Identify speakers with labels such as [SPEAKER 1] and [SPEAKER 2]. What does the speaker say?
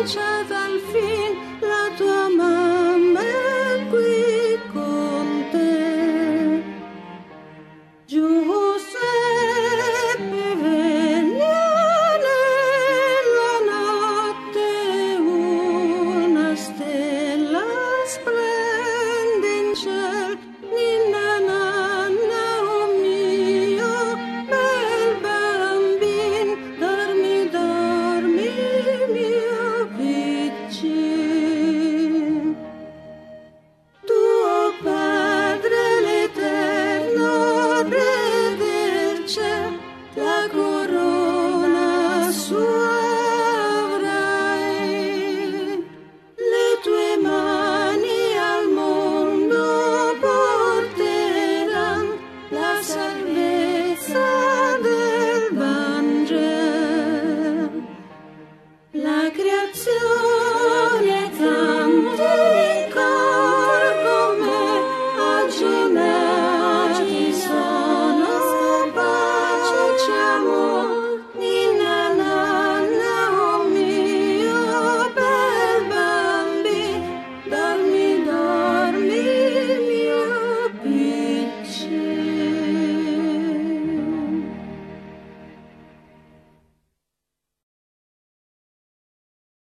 [SPEAKER 1] annunciata al fin, la tua mamma è qui con te. Giuseppe veglia nella notte, una stella splende in ciel, ninna nanna, oh mio bel bambin, dormi, dormi, mio piccin. Tuo Padre l'Eterno, Re del ciel, la corona sua avrai. Le tue mani al mondo porteran la salvezza del Vangelo. La creazione